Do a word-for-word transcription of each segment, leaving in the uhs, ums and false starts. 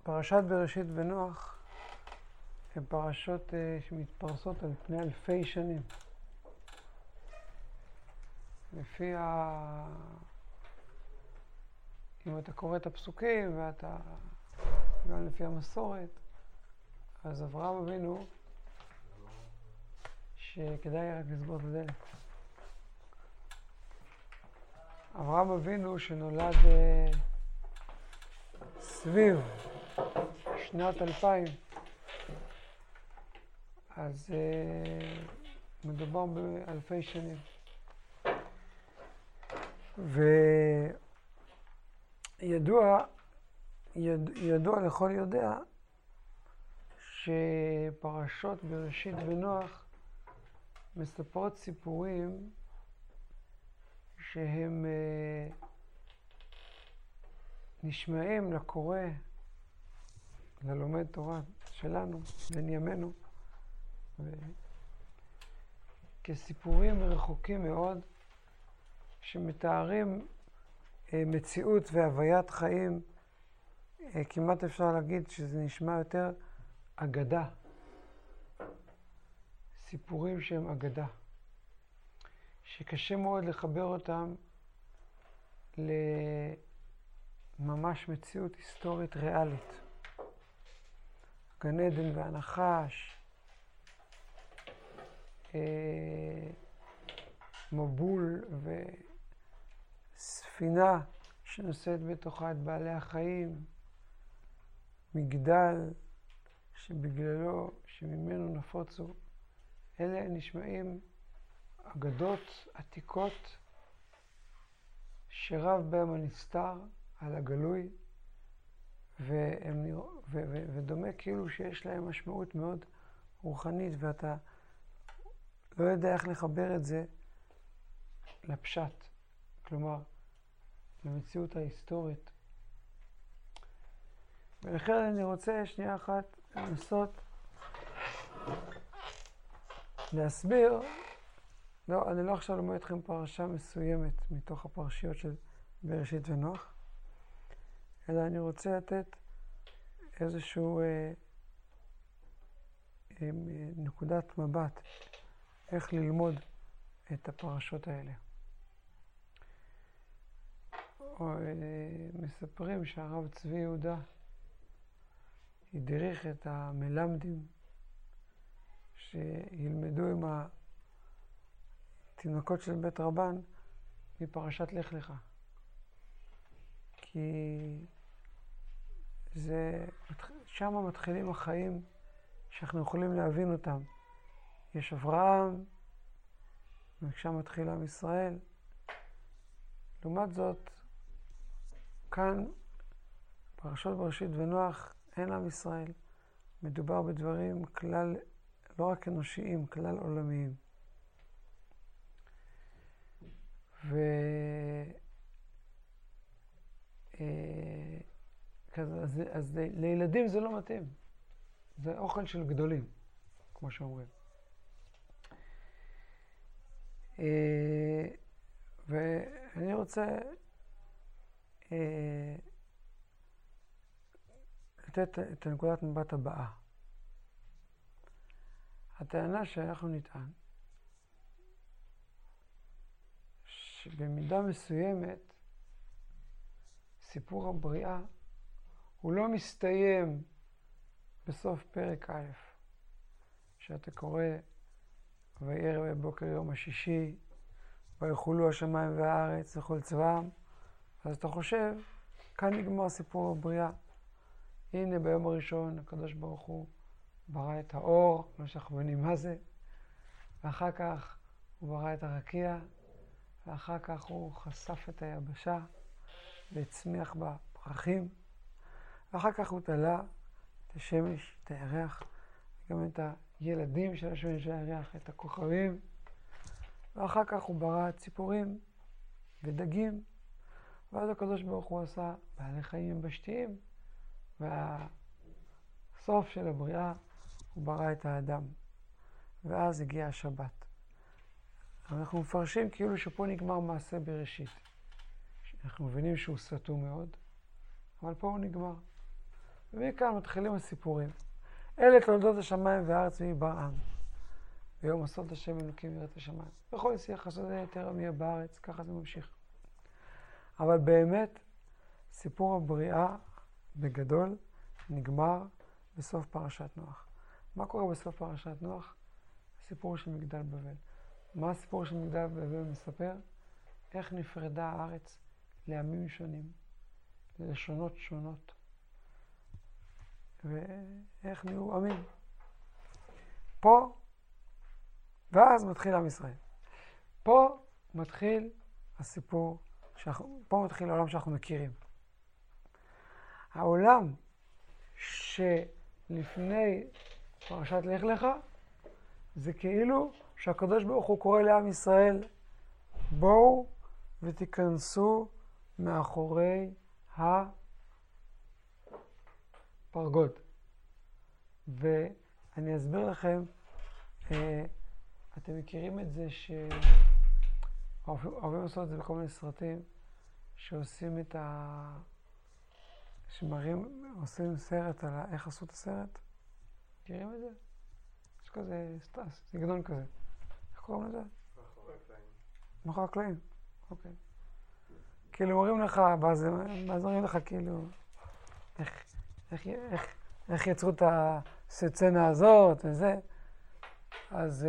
פרשת בראשית ונוח הן פרשות uh, שמתפרסות על פני אלפי שנים. לפי ה... אם אתה קורא את הפסוקים ואתה גם לפי המסורת, אז אברהם אבינו שכדאי רק לסגור את הדלת. אברהם אבינו שנולד uh, סביב שנת אלפיים, אז uh, מדובר באלפי שנים. וידוע יד, ידוע לכל יודע שפרשות בראשית ונוח מספרות סיפורים שהם uh, נשמעים לקורא, ללומד תורה שלנו, בן ימינו, ו... כסיפורים רחוקים מאוד שמתארים אה, מציאות והוויית חיים. אה, כמעט אפשר להגיד שזה נשמע יותר אגדה. סיפורים שהם אגדה, שקשה מאוד לחבר אותם לממש מציאות היסטורית ריאלית. גן עדן והנחש, אה, מבול וספינה שנושאת בתוכה את בעלי החיים, מגדל שבגללו, שממנו נפוצו. אלה נשמעים אגדות עתיקות שרב בהם הנסתר על הגלוי, והם נרא... ו- ו- ודומה כאילו שיש להם משמעות מאוד רוחנית, ואתה לא יודע איך לחבר את זה לפשט, כלומר למציאות ההיסטורית. ולכן אני רוצה שנייה אחת לנסות להסביר. לא, אני לא עכשיו לומד אתכם פרשה מסוימת מתוך הפרשיות של בראשית ונוח, אלא אני רוצה לתת איזשהו אה, אה, נקודת מבט איך ללמוד את הפרשות האלה. או, אה, מספרים שהרב צבי יהודה הדריך את המלמדים שילמדו עם התינוקות של בית רבן מפרשת לך לך. כי זה, שם מתחילים החיים שאנחנו יכולים להבין אותם. יש אברהם, ושם מתחיל עם ישראל. לעומת זאת, כאן, פרשות בראשית ונוח, אין עם ישראל. מדובר בדברים כלל, לא רק אנושיים, כלל עולמיים. ו... אז, אז, אז לילדים זה לא מתאים. זה אוכל של גדולים, כמו שאומרים. ואני רוצה לתת את הנקודת מבט הבאה. הטענה שאנחנו נטען שבמידה מסוימת סיפור הבריאה הוא לא מסתיים בסוף פרק א', שאתה קורא וירא בבוקר יום השישי ויחולו השמיים והארץ וכל צבאם, אז אתה חושב כאן נגמר סיפור הבריאה. הנה ביום הראשון הקדוש ברוך הוא ברא את האור, לא שאנחנו מבינים מה זה, ואחר כך הוא ברא את הרקיע, ואחר כך הוא חשף את היבשה והצמיח בה פרחים, ואחר כך הוא תלה את השמש, את הירח, גם את הילדים של השמש והירח, את הכוכבים, ואחר כך הוא ברא ציפורים ודגים, ואז הקדוש ברוך הוא עשה בעלי חיים יבשתיים, והסוף של הבריאה הוא ברא את האדם, ואז הגיע השבת. אנחנו מפרשים כאילו שפה נגמר מעשה בראשית. אנחנו מבינים שהוא סתום מאוד, אבל פה הוא נגמר. ומכאן מתחילים הסיפורים. אלה תולדות השמיים והארץ מבראם. ויום עשות השם אלוקים ויראת השמיים. וכל שיח חסדי יותר עמי בארץ, ככה זה ממשיך. אבל באמת, סיפור הבריאה בגדול נגמר בסוף פרשת נוח. מה קורה בסוף פרשת נוח? הסיפור של מגדל בבל. מה הסיפור של מגדל בבל מספר? איך נפרדה הארץ לעמים שונים, ללשונות שונות, ואיך נהיו עמים. פה, ואז מתחיל עם ישראל. פה מתחיל הסיפור, שאנחנו, פה מתחיל העולם שאנחנו מכירים. העולם שלפני פרשת לך לך, זה כאילו שהקדוש ברוך הוא קורא לעם ישראל, בואו ותיכנסו מאחורי הפרגוד. ואני אסביר לכם, אה, אתם מכירים את זה שאוהבים לעשות את זה בכל מיני סרטים, שעושים את ה... שמראים, עושים סרט על איך עשו את הסרט. מכירים את זה? יש כזה סטס, סגנון כזה. איך קוראים לזה? מאחורי הקלעים. מאחורי הקלעים, אוקיי. כאילו אומרים לך, ואז אומרים לך כאילו, איך, איך, איך, איך יצרו את הסצנה הזאת וזה. אז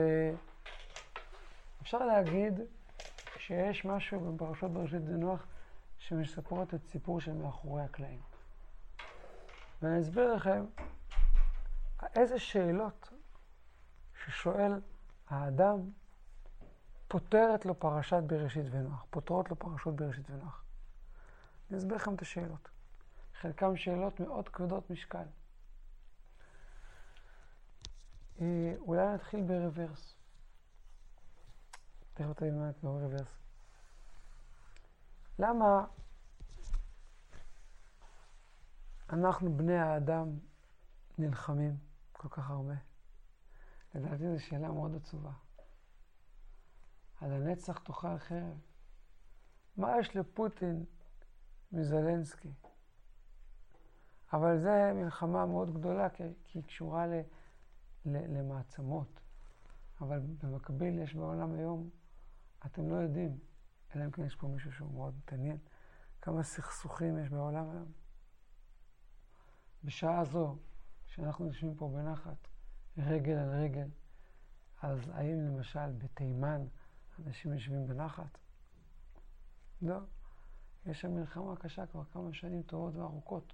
אפשר להגיד שיש משהו בפרשות בראשית ונוח שמספרות את סיפור של מאחורי הקלעים. ואני אסביר לכם איזה שאלות ששואל האדם פותרת לו פרשת בראשית ונוח, פותרות לו פרשות בראשית ונוח. אני אסביר לכם את השאלות. חלקם שאלות מאוד כבדות משקל. אולי נתחיל ברוורס. תכף תבין מה נתחיל ברוורס. למה אנחנו בני האדם נלחמים כל כך הרבה? לדעתי זו שאלה מאוד עצובה. על הנצח תאכל חרב. מה יש לפוטין מזלנסקי? אבל זו מלחמה מאוד גדולה, כי היא קשורה ל, ל, למעצמות. אבל במקביל יש בעולם היום, אתם לא יודעים, אלא אם כן יש פה מישהו שהוא מאוד מתעניין, כמה סכסוכים יש בעולם היום. בשעה זו, שאנחנו יושבים פה בנחת, רגל על רגל, אז האם למשל בתימן אנשים יושבים בנחת? לא. יש שם מלחמה קשה כבר כמה שנים טובות וארוכות.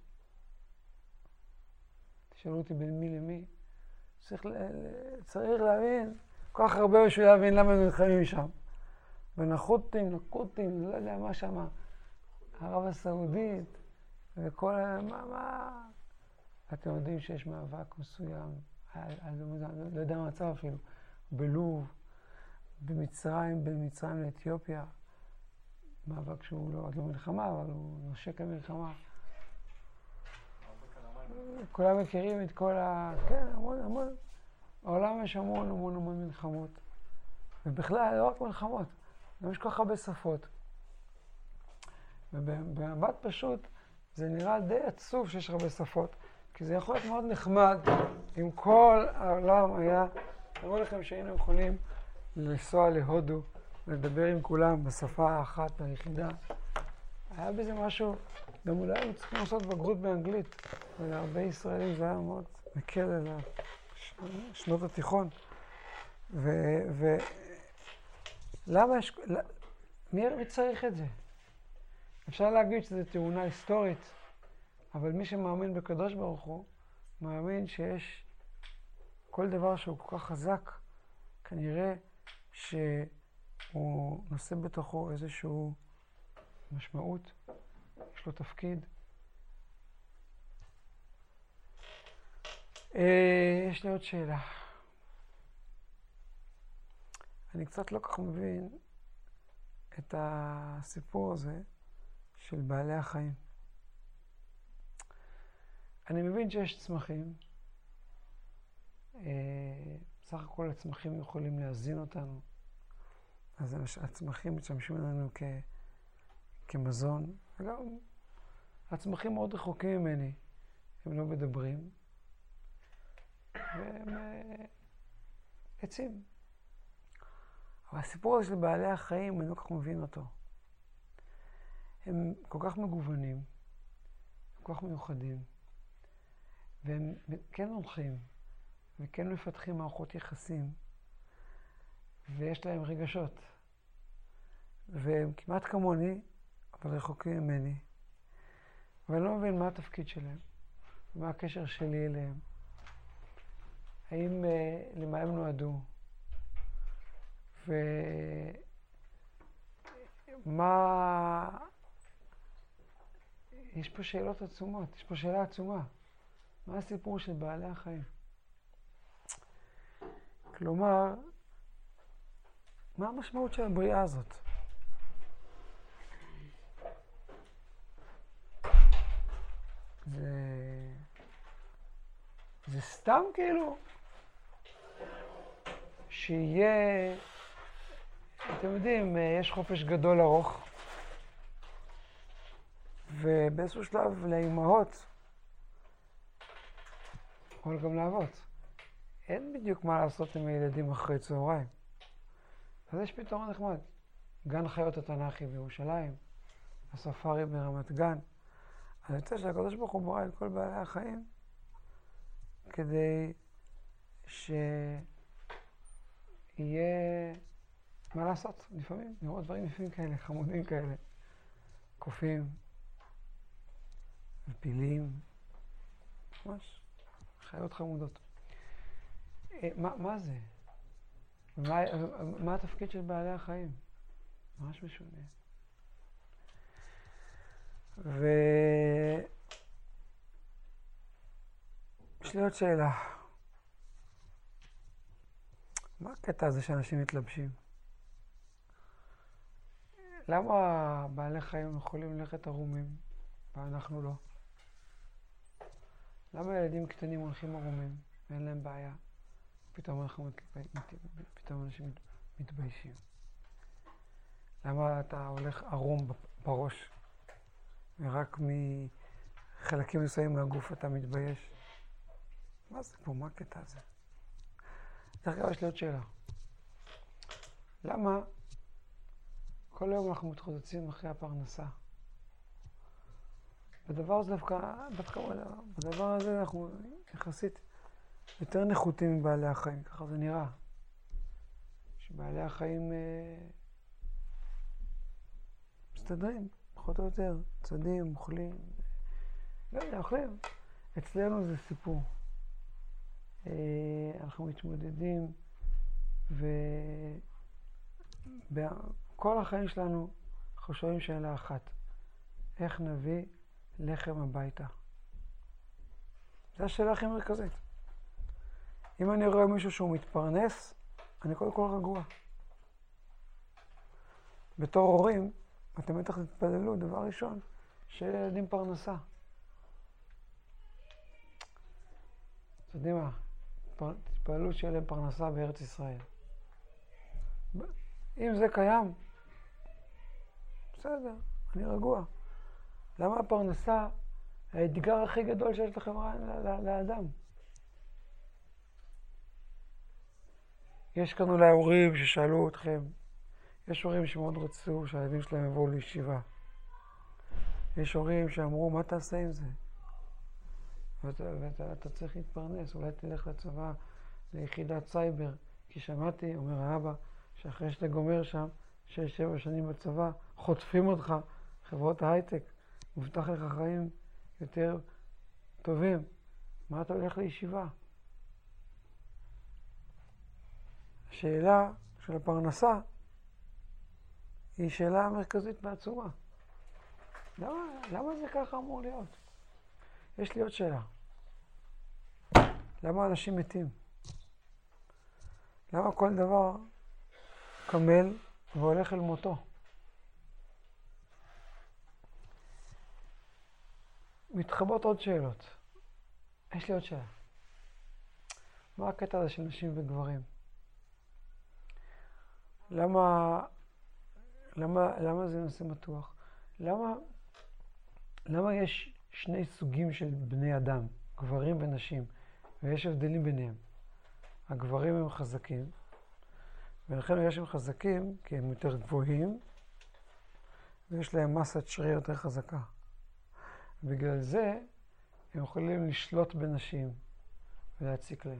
תשאלו אותי בין מי למי. צריך, צריך להבין, כל כך הרבה בשביל להבין למה הם נלחמים שם. ונחותים, נקותים, לא יודע מה שם, ערב הסעודית, וכל ה... מה, מה... אתם יודעים שיש מאבק מסוים, אני לא יודע מה הצו אפילו, בלוב, במצרים, בין מצרים לאתיופיה, מאבק שהוא לא, עוד לא מלחמה, אבל הוא נושק למלחמה. כולם מכירים את כל ה... כן, המון, המון. העולם יש המון, המון, המון מלחמות. ובכלל, לא רק מלחמות, גם יש כל כך הרבה שפות. ובמבט פשוט, זה נראה די עצוב שיש הרבה שפות, כי זה יכול להיות מאוד נחמד אם כל העולם היה... תראו לכם שהיינו יכולים לנסוע להודו, לדבר עם כולם בשפה האחת והיחידה. היה בזה משהו, גם אולי היינו צריכים לעשות בגרות באנגלית, ולהרבה ישראלים זה היה מאוד מקל על שנות התיכון. ולמה יש... מי צריך את זה? אפשר להגיד שזו תאונה היסטורית, אבל מי שמאמין בקדוש ברוך הוא, מאמין שיש כל דבר שהוא כל כך חזק, כנראה שהוא נושא בתוכו איזשהו משמעות, יש לו תפקיד. יש לי עוד שאלה. אני קצת לא כך מבין את הסיפור הזה של בעלי החיים. אני מבין שיש צמחים, בסך הכל הצמחים יכולים להזין אותנו, אז הצמחים משמשים לנו כ... כמזון, וגם הצמחים מאוד רחוקים ממני, הם לא מדברים, והם עצים. אבל הסיפור הזה של בעלי החיים, אני לא כל כך מבין אותו. הם כל כך מגוונים, כל כך מיוחדים, והם כן הולכים, וכן מפתחים מערכות יחסים, ויש להם רגשות. והם כמעט כמוני, אבל רחוקים ממני. ואני לא מבין מה התפקיד שלהם, מה הקשר שלי אליהם. האם, uh, למה הם נועדו? ומה... יש פה שאלות עצומות, יש פה שאלה עצומה. מה הסיפור של בעלי החיים? כלומר, מה המשמעות של הבריאה הזאת? זה... זה סתם כאילו שיהיה, אתם יודעים, יש חופש גדול ארוך, ובאיזשהו שלב לאימהות, אבל גם לאבות, אין בדיוק מה לעשות עם הילדים אחרי צהריים. אז יש פתרון נחמד. גן חיות התנ"כי בירושלים, הספארי ברמת גן. אני רוצה שהקדוש ברוך הוא ברא את כל בעלי החיים, כדי שיהיה מה לעשות. לפעמים נראות דברים יפים כאלה, חמודים כאלה. קופים, ופילים, ממש חיות חמודות. מה, מה זה? מה, מה התפקיד של בעלי החיים? ממש משונה. ו... יש לי עוד שאלה. מה הקטע הזה שאנשים מתלבשים? למה בעלי חיים יכולים ללכת ערומים ואנחנו לא? למה ילדים קטנים הולכים ערומים ואין להם בעיה? פתאום אנחנו פתאום אנשים מתביישים. למה אתה הולך ערום בראש ורק מחלקים מסוימים מהגוף אתה מתבייש? מה זה פה? מה הקטע הזה? דרך אגב, יש לי עוד שאלה. למה כל היום אנחנו מתחוצצים אחרי הפרנסה? בדבר הזה דווקא, דווקא בדבר הזה אנחנו יחסית יותר נחותים מבעלי החיים, ככה זה נראה. שבעלי החיים אה, מסתדרים, פחות או יותר, צדים, אוכלים, לא יודע, אוכלים. אצלנו זה סיפור. אה, אנחנו מתמודדים, ובכל החיים שלנו חושבים שאלה אחת. איך נביא לחם הביתה? זו השאלה הכי מרכזית. אם אני רואה מישהו שהוא מתפרנס, אני קודם כל רגוע. בתור הורים, אתם בטח תתפללו, דבר ראשון, שיהיה לילדים פרנסה. אתם יודעים מה? תתפללו שיהיה להם פרנסה בארץ ישראל. אם זה קיים, בסדר, אני רגוע. למה הפרנסה האתגר הכי גדול שיש לחברה לאדם? יש כאן אולי הורים ששאלו אתכם, יש הורים שמאוד רצו שהילדים שלהם יבואו לישיבה. יש הורים שאמרו, מה תעשה עם זה? ואתה, ואתה, אתה צריך להתפרנס, אולי תלך לצבא, ליחידת סייבר, כי שמעתי, אומר האבא, שאחרי שאתה גומר שם, שש, שבע שנים בצבא, חוטפים אותך, חברות ההייטק, מובטח לך חיים יותר טובים. מה אתה הולך לישיבה? השאלה של הפרנסה היא שאלה מרכזית בעצומה. למה, למה זה ככה אמור להיות? יש לי עוד שאלה. למה אנשים מתים? למה כל דבר קמל והולך אל מותו? מתחבאות עוד שאלות. יש לי עוד שאלה. מה הקטע הזה של נשים וגברים? למה, למה, למה זה נושא מתוח? למה, למה יש שני סוגים של בני אדם, גברים ונשים, ויש הבדלים ביניהם. הגברים הם חזקים, ולכן יש הם חזקים כי הם יותר גבוהים, ויש להם מסת שריר יותר חזקה. בגלל זה הם יכולים לשלוט בנשים ולהציק להם.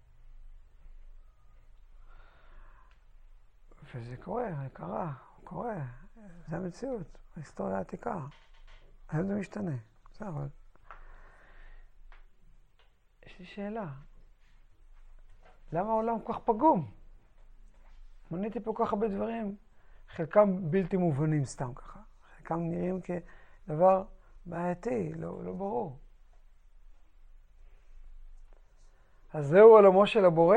וזה קורה, זה קרה, קורה. זה המציאות, ההיסטוריה העתיקה. היום זה משתנה. זה אבל... יש לי שאלה. למה העולם כל כך פגום? מניתי פה כל כך הרבה דברים, חלקם בלתי מובנים סתם ככה. חלקם נראים כדבר בעייתי, לא, לא ברור. אז זהו עולמו של הבורא.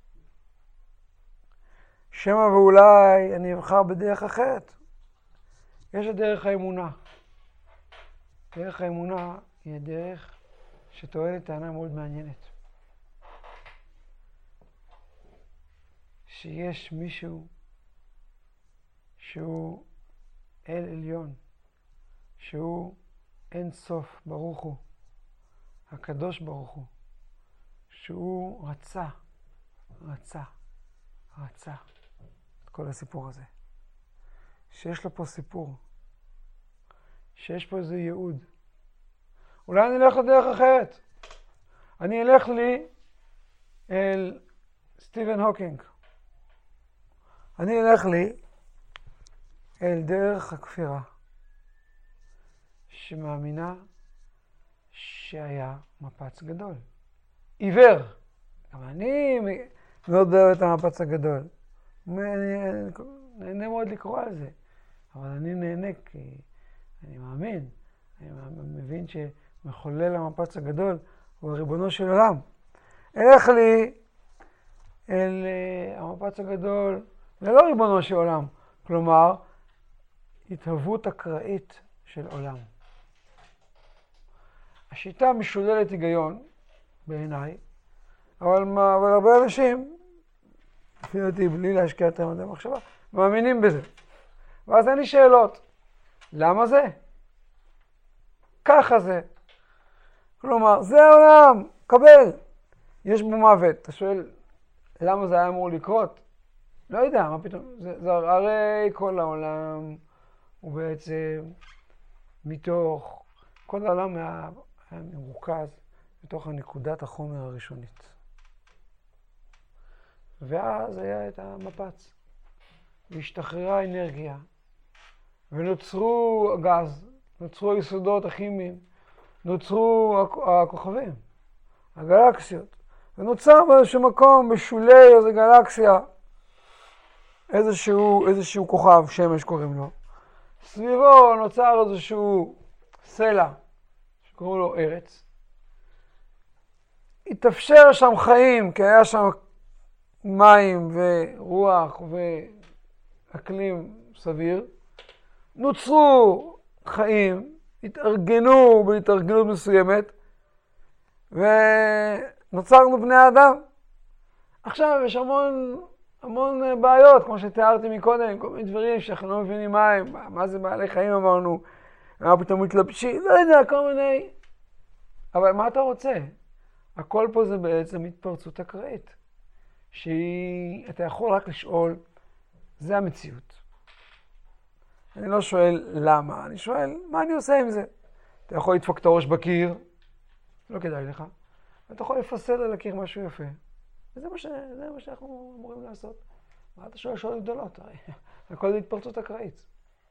שמא ואולי אני אבחר בדרך אחרת. יש את דרך האמונה. דרך האמונה היא הדרך שטוענת טענה מאוד מעניינת. שיש מישהו שהוא אל עליון, שהוא אין סוף ברוך הוא, הקדוש ברוך הוא, שהוא רצה, רצה, רצה את כל הסיפור הזה. שיש לו פה סיפור, שיש פה איזה ייעוד. אולי אני אלך לדרך אחרת. אני אלך לי אל סטיבן הוקינג. אני אלך לי אל דרך הכפירה, שמאמינה שהיה מפץ גדול. עיוור. גם אני מאוד אוהב את המפץ הגדול. אני נהנה מאוד לקרוא על זה. אבל אני נהנה כי אני מאמין. אני מבין שמחולל המפץ הגדול הוא הריבונו של עולם. אלך לי אל המפץ הגדול ללא ריבונו של עולם. כלומר, התהוות אקראית של עולם. השיטה משוללת היגיון בעיניי, אבל, מה, אבל הרבה אנשים, לפי דעתי בלי להשקיע יותר מדי מחשבה, מאמינים בזה. ואז אין לי שאלות. למה זה? ככה זה. כלומר, זה העולם, קבל. יש בו מוות. אתה שואל, למה זה היה אמור לקרות? לא יודע, מה פתאום? זה, זה הרי כל העולם הוא בעצם מתוך, כל העולם היה, היה מרוכז בתוך הנקודת החומר הראשונית. ואז היה את המפץ. והשתחררה אנרגיה, ונוצרו הגז, נוצרו היסודות הכימיים, נוצרו הכוכבים, הגלקסיות, ונוצר באיזשהו מקום בשולי איזו גלקסיה, איזשהו, איזשהו כוכב, שמש קוראים לו. סביבו נוצר איזשהו סלע, שקוראים לו ארץ. התאפשר שם חיים, כי היה שם מים ורוח ואקלים סביר. נוצרו חיים, התארגנו בהתארגנות מסוימת, ונוצרנו בני אדם. עכשיו יש המון, המון בעיות, כמו שתיארתי מקודם, כל מיני דברים שאנחנו לא מבינים מה הם, מה זה בעלי חיים אמרנו, מה פתאום מתלבשים, לא יודע, כל מיני. אבל מה אתה רוצה? הכל פה זה בעצם התפרצות אקראית, שאתה יכול רק לשאול, זה המציאות. אני לא שואל למה, אני שואל מה אני עושה עם זה. אתה יכול לדפוק את הראש בקיר, לא כדאי לך. אתה יכול לפסל על הקיר משהו יפה. וזה מה, ש... זה מה שאנחנו אמורים לעשות. מה אתה שואל שואל גדולות? הרי הכל זה התפרצות אקראית.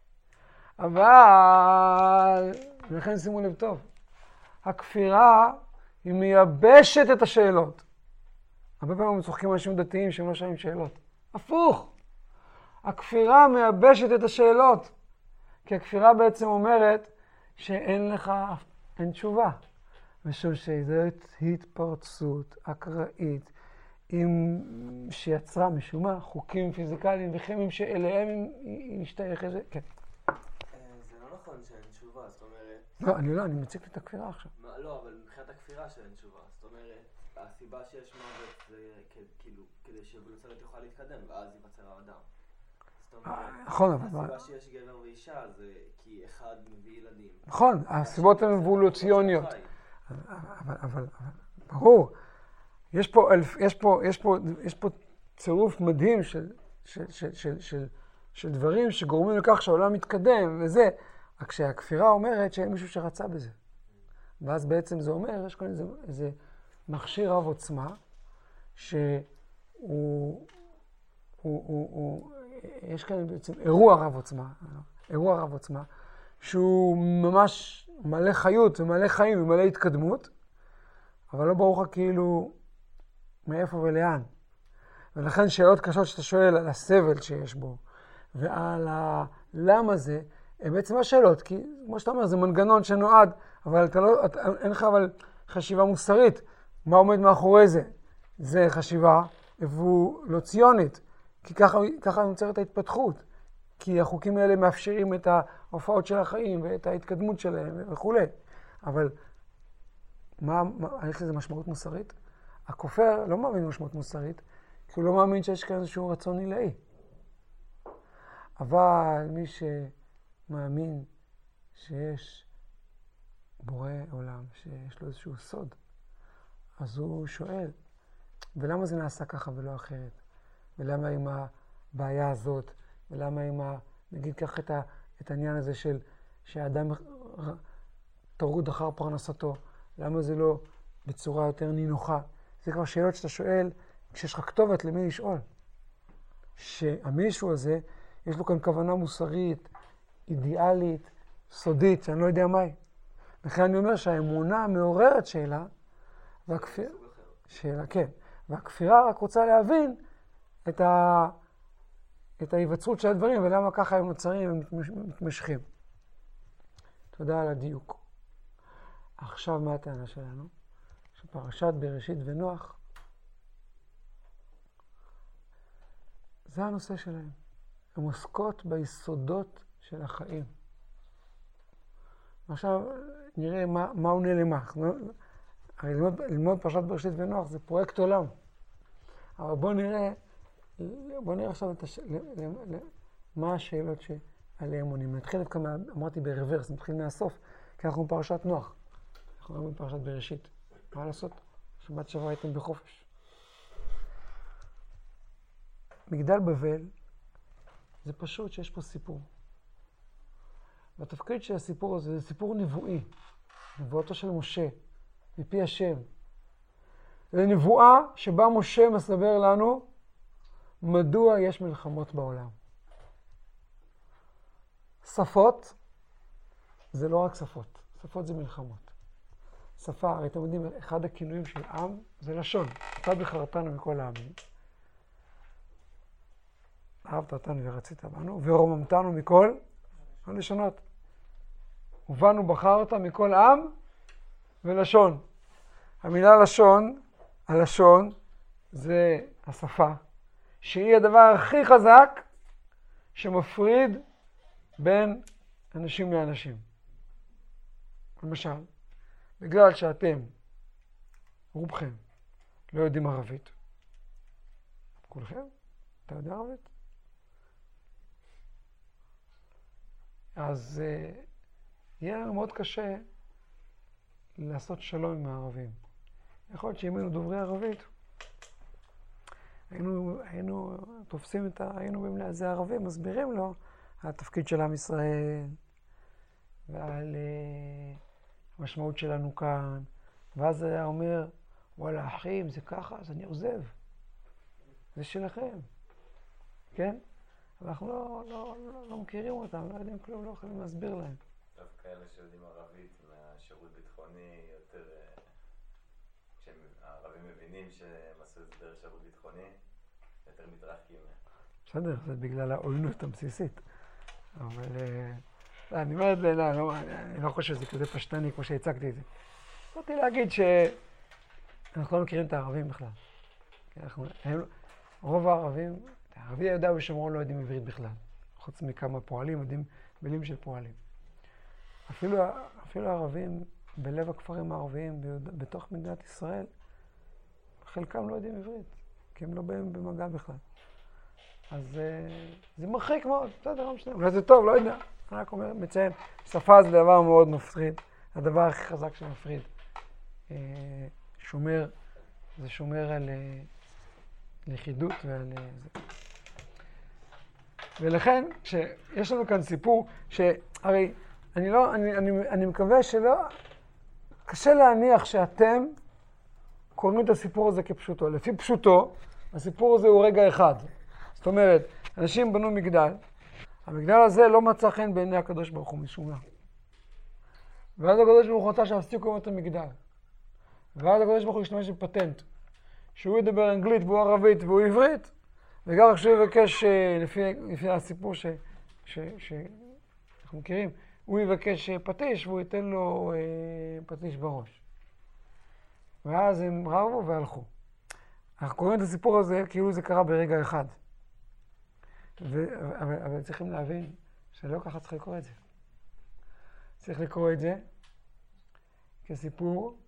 אבל, ולכן שימו לב טוב, הכפירה היא מייבשת את השאלות. הרבה פעמים צוחקים אנשים דתיים שהם לא שואלים שאלות. הפוך! הכפירה מייבשת את השאלות. כי הכפירה בעצם אומרת שאין לך, אין תשובה. משום שזאת התפרצות אקראית עם שיצרה משום מה חוקים פיזיקליים וכימיים שאליהם היא משתייכת. כן. זה לא נכון שאין תשובה, זאת אומרת... לא, אני לא, אני מציג את הכפירה עכשיו. לא, אבל מבחינת הכפירה שאין תשובה. זאת אומרת, הסיבה שיש מוות זה כאילו כדי שאבולוציה תוכל להתקדם, ואז ייווצר האדם. נכון, אבל... הסיבה שיש גבר ואישה זה כי אחד מביא ילדים. נכון, הסיבות הן אבולוציוניות. אבל, אבל, ברור, יש פה, יש פה, יש פה, יש פה צירוף מדהים של, של, של, של, של, של דברים שגורמים לכך שהעולם מתקדם וזה, רק שהכפירה אומרת שאין מישהו שרצה בזה. ואז בעצם זה אומר, יש כאן איזה, איזה מכשיר רב עוצמה, שהוא, הוא, הוא, הוא, יש כאן בעצם אירוע רב עוצמה, אירוע רב עוצמה, שהוא ממש מלא חיות ומלא חיים ומלא התקדמות, אבל לא ברור לך כאילו מאיפה ולאן. ולכן שאלות קשות שאתה שואל על הסבל שיש בו, ועל הלמה זה, הם בעצם השאלות, כי כמו שאתה אומר, זה מנגנון שנועד, אבל אתה לא, אתה, אין לך אבל חשיבה מוסרית, מה עומד מאחורי זה? זה חשיבה אבולוציונית, כי ככה, ככה נוצרת ההתפתחות, כי החוקים האלה מאפשרים את ההופעות של החיים ואת ההתקדמות שלהם וכו'. אבל מה, מה, יש לזה משמעות מוסרית? הכופר לא מאמין משמעות מוסרית, כי הוא לא מאמין שיש כאן איזשהו רצון עילאי. אבל מי שמאמין שיש בורא עולם, שיש לו איזשהו סוד, אז הוא שואל, ולמה זה נעשה ככה ולא אחרת? ולמה עם הבעיה הזאת? ולמה עם ה... נגיד כך את, ה... את העניין הזה של שהאדם טרוד אחר פרנסתו? למה זה לא בצורה יותר נינוחה? זה כבר שאלות שאתה שואל כשיש לך כתובת למי לשאול. שהמישהו הזה, יש לו כאן כוונה מוסרית, אידיאלית, סודית, שאני לא יודע מהי. לכן אני אומר שהאמונה מעוררת שאלה, והכפירה, שאלה, כן, והכפירה רק רוצה להבין את, ה... את ההיווצרות של הדברים, ולמה ככה הם נוצרים ומתמשכים. תודה על הדיוק. עכשיו מה הטענה שלנו? שפרשת בראשית ונוח, זה הנושא שלהם. הן עוסקות ביסודות של החיים. עכשיו נראה מה, מה עונה למה. הרי ללמוד, ללמוד פרשת בראשית ונוח זה פרויקט עולם. אבל בואו נראה, בואו נראה עכשיו את הש... מה השאלות שעליהן עונים. נתחיל את כמה, אמרתי ברוורס, נתחיל מהסוף, כי אנחנו בפרשת נוח. אנחנו רואים בפרשת בראשית. מה לעשות? שבת שעברה הייתם בחופש. מגדל בבל זה פשוט שיש פה סיפור. והתפקיד של הסיפור הזה זה סיפור נבואי. נבואתו של משה, מפי השם. זה נבואה שבה משה מסבר לנו מדוע יש מלחמות בעולם. שפות זה לא רק שפות, שפות זה מלחמות. שפה, הרי אתם יודעים, אחד הכינויים של עם זה לשון. אתה בחרתנו מכל העמים. אהבת אותנו ורצית בנו, ורוממתנו מכל הלשונות. ובנו בחרת מכל עם ולשון. המילה לשון, הלשון, זה השפה, שהיא הדבר הכי חזק שמפריד בין אנשים לאנשים. למשל, בגלל שאתם, רובכם, לא יודעים ערבית. כולכם? אתה יודע ערבית? אז uh, יהיה לנו מאוד קשה לעשות שלום עם הערבים. יכול להיות שאם היינו דוברי ערבית, היינו, היינו תופסים את ה... היינו במלא הזה ערבים, מסבירים לו על התפקיד של עם ישראל, ועל uh, המשמעות שלנו כאן, ואז היה אומר, וואלה אחים, זה ככה, אז אני עוזב. זה שלכם, כן? אבל אנחנו לא, לא, לא, לא מכירים אותם, לא יודעים כלום, לא יכולים להסביר להם. דווקא כאלה שיודעים ערבית מהשירות ביטחוני יותר, כשהערבים מבינים שהם עשו את זה דרך שירות ביטחוני, יותר מתרחקים. בסדר, זה בגלל העוינות הבסיסית. אבל אני אומרת, אני לא חושב שזה כזה פשטני כמו שהצגתי את זה. רציתי להגיד שאנחנו לא מכירים את הערבים בכלל. רוב הערבים, הערבי יהודה ושומרון לא יודעים עברית בכלל. חוץ מכמה פועלים, יודעים מילים של פועלים. אפילו, אפילו הערבים בלב הכפרים הערביים בתוך מדינת ישראל, חלקם לא יודעים עברית, כי הם לא באים במגע בכלל. אז זה מרחיק מאוד, בסדר, לא משנה, אולי זה טוב, לא יודע. אני רק אומר, מציין, שפה זה דבר מאוד מפחיד, הדבר הכי חזק שמפחיד. שומר, זה שומר על לכידות ועל זה. ולכן, שיש לנו כאן סיפור, שהרי אני לא, אני, אני, אני מקווה שלא, קשה להניח שאתם קוראים את הסיפור הזה כפשוטו. לפי פשוטו, הסיפור הזה הוא רגע אחד. זאת אומרת, אנשים בנו מגדל, המגדל הזה לא מצא חן בעיני הקדוש ברוך הוא משום מה. ואז הקדוש ברוך הוא רצה שיפסיקו את המגדל. ואז הקדוש ברוך הוא ישתמש בפטנט, שהוא ידבר אנגלית והוא ערבית והוא עברית, וגם עכשיו יבקש, לפי, לפי הסיפור ש, ש, שאנחנו מכירים, הוא יבקש פטיש והוא ייתן לו אה, פטיש בראש. ואז הם רבו והלכו. אנחנו קוראים את הסיפור הזה כאילו זה קרה ברגע אחד. ו, אבל, אבל צריכים להבין שלא ככה צריך לקרוא את זה. צריך לקרוא את זה כסיפור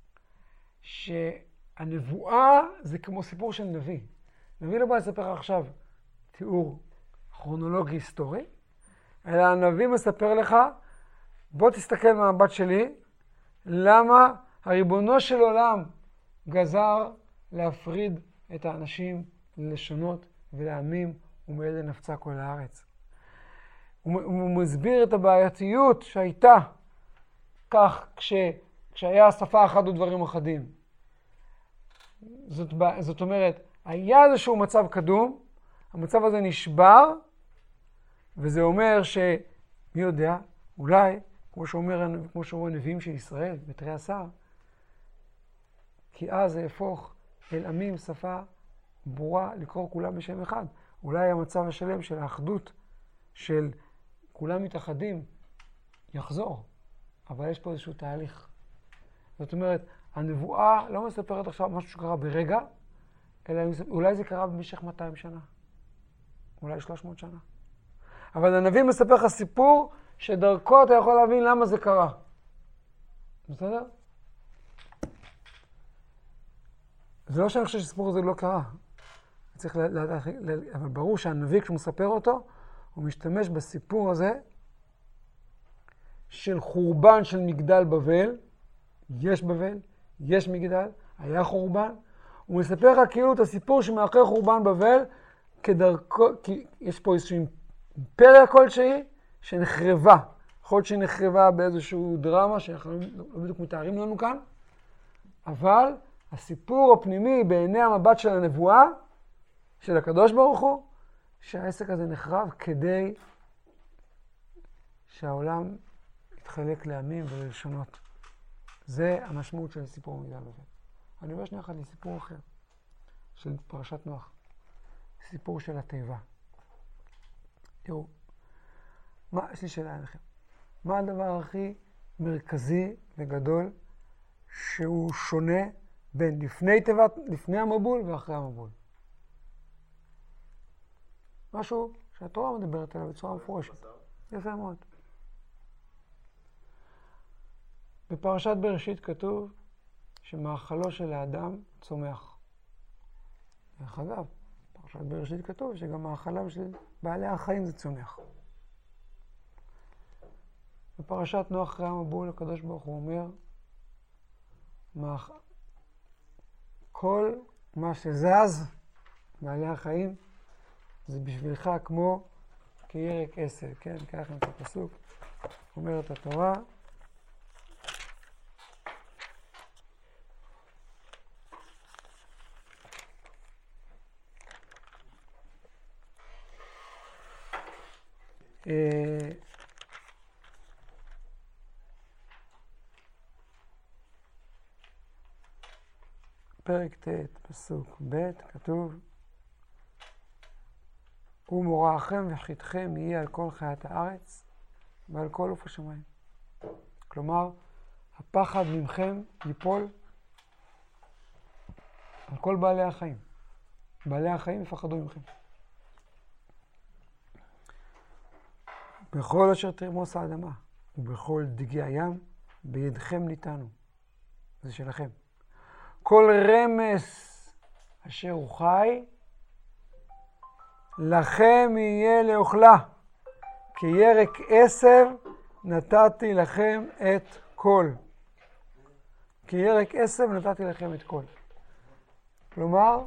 שהנבואה זה כמו סיפור של נביא. נביא לא בא לספר עכשיו תיאור כרונולוגי היסטורי, אלא הנביא מספר לך, בוא תסתכל מהמבט שלי, למה הריבונו של עולם גזר להפריד את האנשים ללשונות ולעמים ומאלה נפצה כל הארץ. הוא, הוא מסביר את הבעייתיות שהייתה כך כש, כשהיה שפה אחת ודברים אחדים. זאת, זאת אומרת, היה איזשהו מצב קדום, המצב הזה נשבר, וזה אומר ש... מי יודע, אולי, כמו שאומר, כמו שאומר הנביאים של ישראל, בתרי עשר, כי אז זה יהפוך אל עמים שפה ברורה לקרוא כולם בשם אחד. אולי המצב השלם של האחדות, של כולם מתאחדים, יחזור. אבל יש פה איזשהו תהליך. זאת אומרת, הנבואה לא מספרת עכשיו משהו שקרה ברגע, אלא אולי זה קרה במשך מאתיים שנה. אולי שלוש מאות שנה. אבל הנביא מספר לך סיפור שדרכו אתה יכול להבין למה זה קרה. בסדר? זה לא שאני חושב שהסיפור הזה לא קרה. צריך לדעת, אבל ברור שהנביא כשהוא מספר אותו, הוא משתמש בסיפור הזה של חורבן של מגדל בבל. יש בבל, יש מגדל, היה חורבן. הוא מספר לך כאילו את הסיפור שמאחורי חורבן בבל, כדרכו, כי יש פה איזושהי אימפריה כלשהי שנחרבה. יכול להיות שהיא נחרבה באיזשהו דרמה שאנחנו לא בדיוק מתארים לנו כאן, אבל הסיפור הפנימי בעיני המבט של הנבואה, של הקדוש ברוך הוא, שהעסק הזה נחרב כדי שהעולם יתחלק לעמים וללשונות. זה המשמעות של סיפור מגדל בבל. אני אומר שנייה אחת לסיפור אחר, של פרשת נוח. סיפור של התיבה. תראו, מה, יש לי שאלה עליכם. מה הדבר הכי מרכזי וגדול שהוא שונה בין לפני תיבת, לפני המבול ואחרי המבול? משהו שהתורה מדברת עליו בצורה מפורשת. יפה מאוד. בפרשת בראשית כתוב שמאכלו של האדם צומח. דרך אגב, בפרשת בראשית כתוב שגם מאכלם של בעלי החיים זה צומח. בפרשת נוח אחרי המבול הקדוש ברוך הוא אומר, מאכ... כל מה שזז, בעלי החיים, זה בשבילך כמו כירק עשב, כן? ככה את הפסוק, אומרת התורה, פרק ט' פסוק ב' כתוב, ומוראכם וחיתכם יהיה על כל חיית הארץ ועל כל עוף השמיים. כלומר, הפחד ממכם ייפול על כל בעלי החיים. בעלי החיים יפחדו ממכם. בכל אשר תרמוס האדמה ובכל דגי הים בידכם ניתנו. זה שלכם. כל רמס אשר הוא חי לכם יהיה לאוכלה, כי ירק עשב נתתי לכם את כל. כי ירק עשב נתתי לכם את כל. כלומר,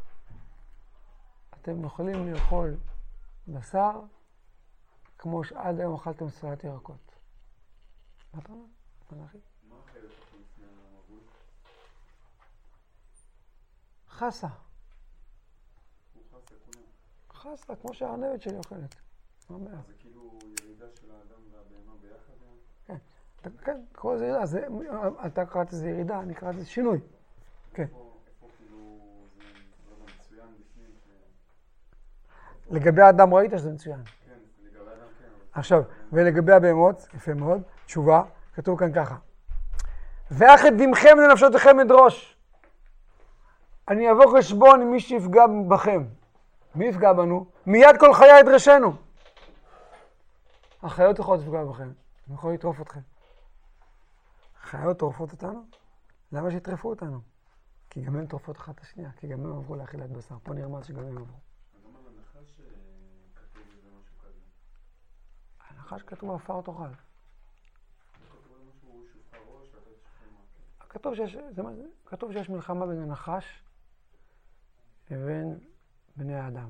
אתם יכולים לאכול בשר, כמו שעד היום אכלתם סלט ירקות. מה אתה אומר? מה אחי? מה החלק הכי לפני המבול? חסה. הוא חסה כולם. חסה, כמו שהארנבת שלי אוכלת. מה אומר? אז זה כאילו ירידה של האדם והבהמה ביחד גם? כן, כן, קורא לזה ירידה. זה, אתה קראת לזה ירידה, אני קראת לזה שינוי. כן. איפה, איפה כאילו זה לא יודע, מצוין בפנים? ש- לגבי האדם ראית שזה מצוין. כן, לגבי האדם כן. אבל- עכשיו, ולגבי הבהמות, יפה מאוד, תשובה, כתוב כאן ככה. ואך את דמכם לנפשותיכם אדרוש. אני אבוא חשבון עם מי שיפגע בכם. מי יפגע בנו? מיד כל חיי ידרשנו. החיות יכולות לפגוע בכם, הם יכולים לטרוף אתכם. חיות טורפות אותנו? למה שיטרפו אותנו? כי גם הם טורפות אחת את השנייה, כי גם הם עברו לאכילת בשר. פה נרמז שגם הם עברו. אני אומר לנחש שכתוב איזה משהו כזה. הנחש כתוב עפר תאכל. כתוב איזה משהו שופחה ראש ואתה תשופחה מעקה. כתוב שיש, זה, מה זה? כתוב שיש מלחמה בין הנחש לבין בני האדם.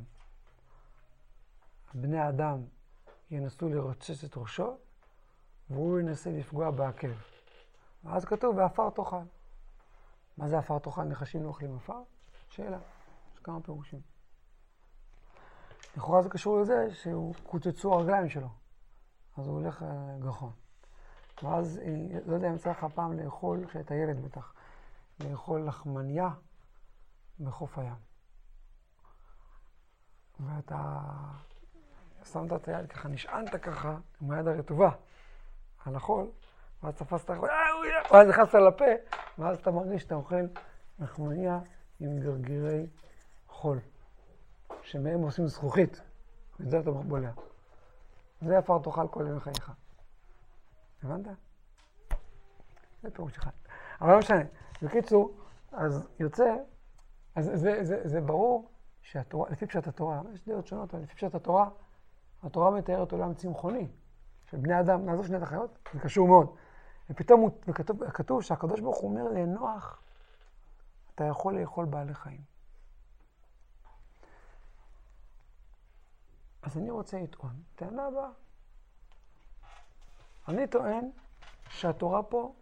בני האדם ינסו לרוצץ את ראשו, והוא ינסה לפגוע בעקב. ואז כתוב, ועפר תאכל. מה זה עפר תאכל? נחשים לא אוכלים עפר? שאלה. יש כמה פירושים. לכאורה זה קשור לזה שהוא קוצצו הרגליים שלו. אז הוא הולך גחון. ואז, לא יודע אם צריך הפעם לאכול, כשהייתה ילד בטח, לאכול לחמניה בחוף הים. ואתה שמת את היד ככה, נשענת ככה, עם היד הרטובה, על החול, ואז תפסת החול, ואז נכנסת לפה, ואז אתה מרגיש שאתה אוכל לחמניה עם גרגירי חול, שמהם עושים זכוכית, וזה אתה בולע. זה עפר תאכל כל יום חייך. הבנת? זה פירוש אחד. אבל לא משנה. בקיצור, אז יוצא, אז זה, זה, זה ברור שהתורה, לפי פשט התורה, יש דעות שונות, אבל לפי פשט התורה, התורה מתארת עולם צמחוני, של בני אדם, נעזוב שני את החיות, זה קשור מאוד. ופתאום הוא, וכתוב, כתוב שהקדוש ברוך הוא אומר לנוח, אתה יכול לאכול בעלי חיים. אז אני רוצה לטעון, טענה הבאה. אני טוען שהתורה פה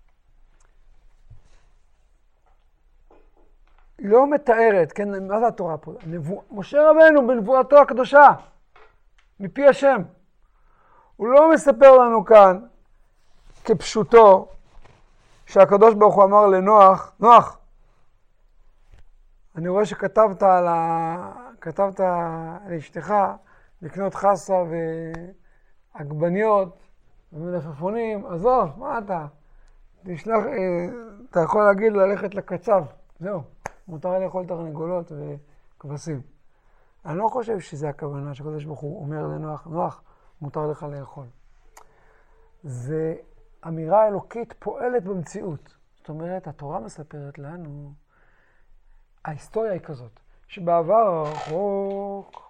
לא מתארת, כן, מה זה התורה פה? הנבוא... משה רבנו בנבואתו הקדושה, מפי השם. הוא לא מספר לנו כאן כפשוטו שהקדוש ברוך הוא אמר לנוח, נוח, אני רואה שכתבת על ה... כתבת לאשתך לקנות חסה ועגבניות ומלפפונים, עזוב, מה אתה? תשלח, אתה יכול להגיד ללכת לקצב, זהו, מותר לאכול תרנגולות וכבשים. אני לא חושב שזה הכוונה שהקדוש ברוך הוא אומר לנוח, נוח, מותר לך לאכול. זה אמירה אלוקית פועלת במציאות. זאת אומרת, התורה מספרת לנו, ההיסטוריה היא כזאת, שבעבר הרחוק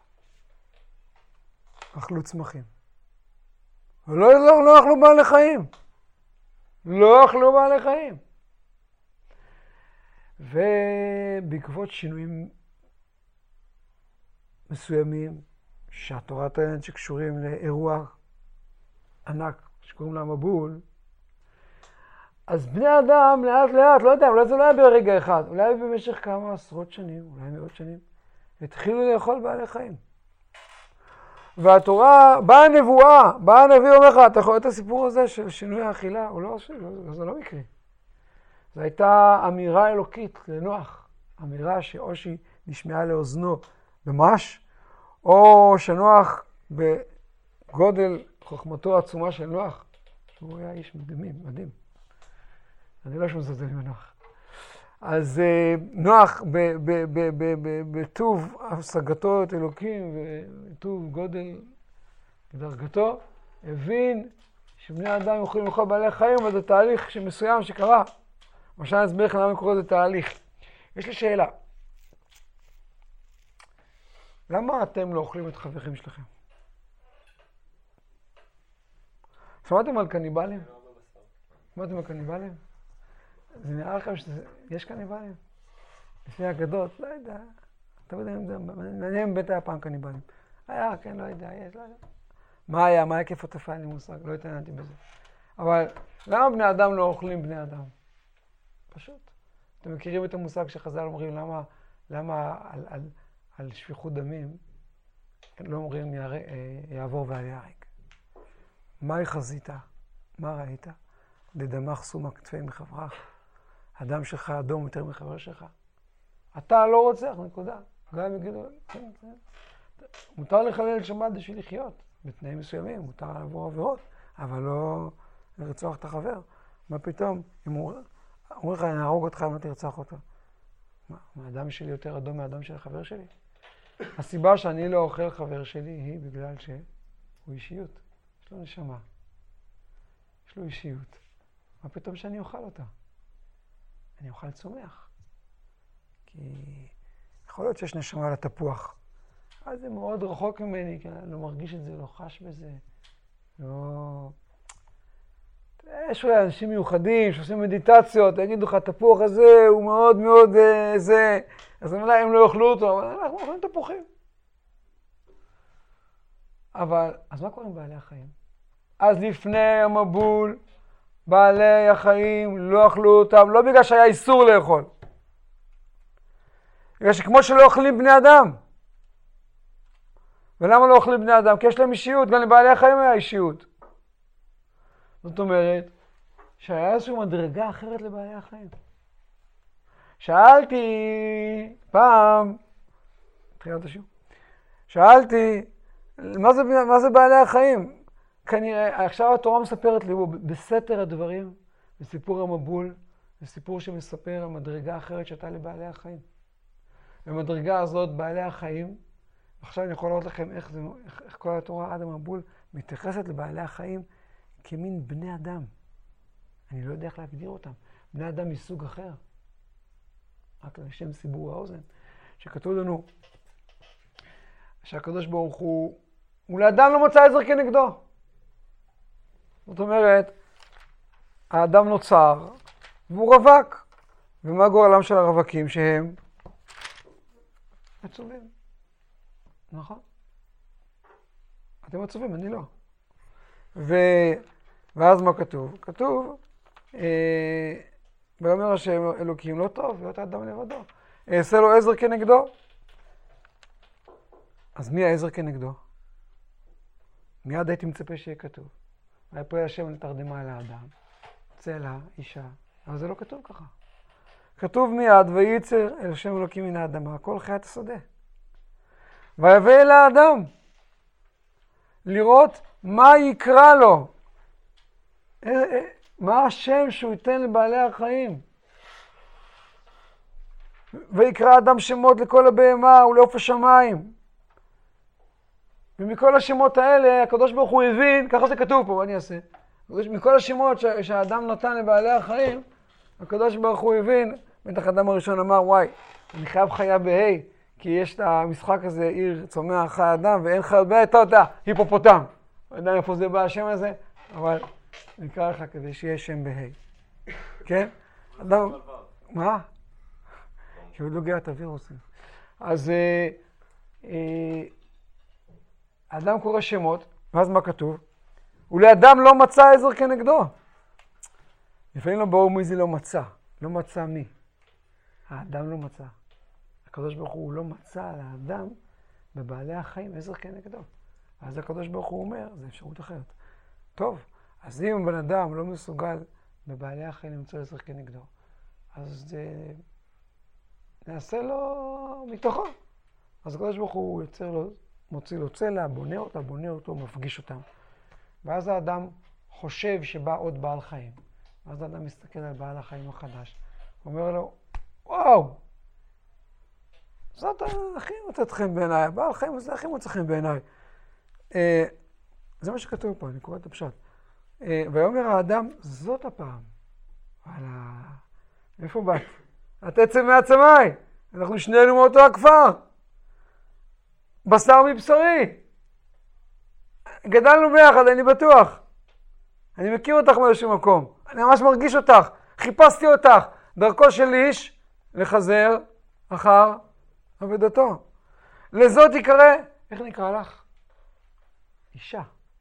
אכלו צמחים. ולא לא, לא אכלו בעלי חיים. לא אכלו בעלי חיים. ובעקבות שינויים מסוימים, שהתורה טוענת שקשורים לאירוע ענק שקוראים לה מבול, אז בני אדם לאט לאט, לא יודע, אולי זה לא היה ברגע אחד, אולי במשך כמה עשרות שנים, אולי מאות שנים, התחילו לאכול בעלי חיים. והתורה, באה הנבואה, באה הנביא אומר לך, אתה יכול את הסיפור הזה של שינוי האכילה, הוא לא, לא, זה לא מקרי. זו הייתה אמירה אלוקית לנוח, אמירה שאו שהיא נשמעה לאוזנו ממש, או שנוח בגודל חוכמתו העצומה של נוח, שהוא היה איש מדהים, מדהים. אני לא שמזלזל מנוח. אז נוח בטוב השגתו את אלוקים וטוב גודל דרגתו, הבין שבני האדם יכולים לאכול בעלי חיים, וזה תהליך מסוים שקרה. משל נסביר לך למה קורא לזה תהליך. יש לי שאלה. למה אתם לא אוכלים את חברים שלכם? שמעתם על קניבלים? שמעתם על קניבלים? זה נראה לכם שיש קניבלים? לפני הגדות, לא יודע. אתה יודע אם זה, מעניין בית היה פעם קניבלים. היה, כן, לא יודע, יש, לא יודע. מה היה, מה היה כיף התופעה, אין לי מושג, לא התעניינתי בזה. אבל למה בני אדם לא אוכלים בני אדם? פשוט. אתם מכירים את המושג שחז"ל אומרים, למה, למה על, על, על שפיכות דמים, לא אומרים יעבור ואל יהרג. מה חזית? מה ראית? דדמך סומא כתפי מחברך. הדם שלך אדום יותר מחבר שלך. אתה לא רוצח, נקודה. גם יגידו, כן, כן. מותר לחלל שבת בשביל לחיות, בתנאים מסוימים, מותר לעבור עבירות, אבל לא לרצוח את החבר. מה פתאום? אם הוא אומר לך, אני אהרוג אותך אם לא תרצח אותו. מה, האדם שלי יותר אדום מהאדם של החבר שלי? הסיבה שאני לא אוכל חבר שלי היא בגלל שהוא אישיות. יש לו נשמה. יש לו אישיות. מה פתאום שאני אוכל אותה? אני אוכל צומח. כי יכול להיות שיש נשמה לתפוח. אז זה מאוד רחוק ממני, כי אני לא מרגיש את זה, לא חש בזה. לא... יש אולי אנשים מיוחדים שעושים מדיטציות, יגידו לך, התפוח הזה הוא מאוד מאוד אה, זה. אז אולי הם לא יאכלו אותו, אבל אנחנו אוכלים תפוחים. אבל, אז מה קורה עם בעלי החיים? אז לפני המבול, בעלי החיים לא אכלו אותם, לא בגלל שהיה איסור לאכול. בגלל שכמו שלא אוכלים בני אדם. ולמה לא אוכלים בני אדם? כי יש להם אישיות, גם לבעלי החיים היה אישיות. זאת אומרת, שהיה איזושהי מדרגה אחרת לבעלי החיים. שאלתי פעם, תחילת השיעור, שאלתי, מה זה, מה זה בעלי החיים? כנראה, עכשיו התורה מספרת לי, בסתר הדברים, בסיפור המבול, זה סיפור שמספר על מדרגה אחרת שהייתה לבעלי החיים. במדרגה הזאת, בעלי החיים, עכשיו אני יכול לראות לכם איך, זה, איך, איך כל התורה עד המבול מתייחסת לבעלי החיים כמין בני אדם. אני לא יודע איך להגדיר אותם. בני אדם מסוג אחר. רק לשם סיבור האוזן. שכתוב לנו שהקדוש ברוך הוא, הוא לאדם לא מצא עזר כנגדו. זאת אומרת, האדם נוצר והוא רווק. ומה גורלם של הרווקים שהם? עצובים. נכון? אתם עצובים, אני לא. ו... ואז מה כתוב? כתוב, אה... ואומר השם אלוקים לא טוב, להיות האדם לבדו. אעשה לו עזר כנגדו. אז מי העזר כנגדו? מיד הייתי מצפה שיהיה כתוב. ויפל השם לתרדמה אל האדם, צלע, אישה. אבל זה לא כתוב ככה. כתוב מיד, וייצר אל השם אלוקים מן האדמה, כל חיית השדה. ויבא אל האדם, לראות מה יקרא לו. מה השם שהוא ייתן לבעלי החיים? ויקרא אדם שמות לכל הבהמה ולעוף השמיים. ומכל השמות האלה, הקדוש ברוך הוא הבין, ככה זה כתוב פה, מה אני אעשה? מכל השמות שהאדם נתן לבעלי החיים, הקדוש ברוך הוא הבין, בטח האדם הראשון אמר, וואי, אני חייב חיה בהי, כי יש את המשחק הזה, עיר צומח חי אדם, ואין חיות בהי, אתה יודע, היפופוטם. לא יודע איפה זה בא השם הזה, אבל נקרא לך כדי שיהיה שם בהי. כן? אדם... מה? שהוא לא גאה את הווירוסים. אז האדם קורא שמות, ואז מה כתוב? ולאדם לא מצא עזר כנגדו. לפעמים לא ברור מי זה לא מצא. לא מצא מי? האדם לא מצא. הקדוש ברוך הוא לא מצא לאדם בבעלי החיים עזר כנגדו. אז הקדוש ברוך הוא אומר, זה אפשרות אחרת. טוב, אז אם בן אדם לא מסוגל בבעלי החיים למצוא עזר כנגדו, אז זה נעשה לו מתוכו. אז הקדוש ברוך הוא יוצר לו, מוציא לו צלע, בונה אותה, בונה אותו, מפגיש אותם. ואז האדם חושב שבא עוד בעל חיים. ואז האדם מסתכל על בעל החיים החדש. הוא אומר לו, וואו, זאת הכי מוצאת חן בעיניי, הבעל חיים הזה הכי מוצא חן בעיניי. אה, זה מה שכתוב פה, אני קורא את הפשט. אה, ויאמר האדם, זאת הפעם. וואלה, איפה באת? את עצם מעצמי, אנחנו שנינו מאותו הכפר. בשר מבשרי. גדלנו ביחד, אני בטוח. אני מכיר אותך באיזשהו מקום. אני ממש מרגיש אותך. חיפשתי אותך. דרכו של איש לחזר אחר עבודתו. לזאת יקרא, איך נקרא לך? אישה.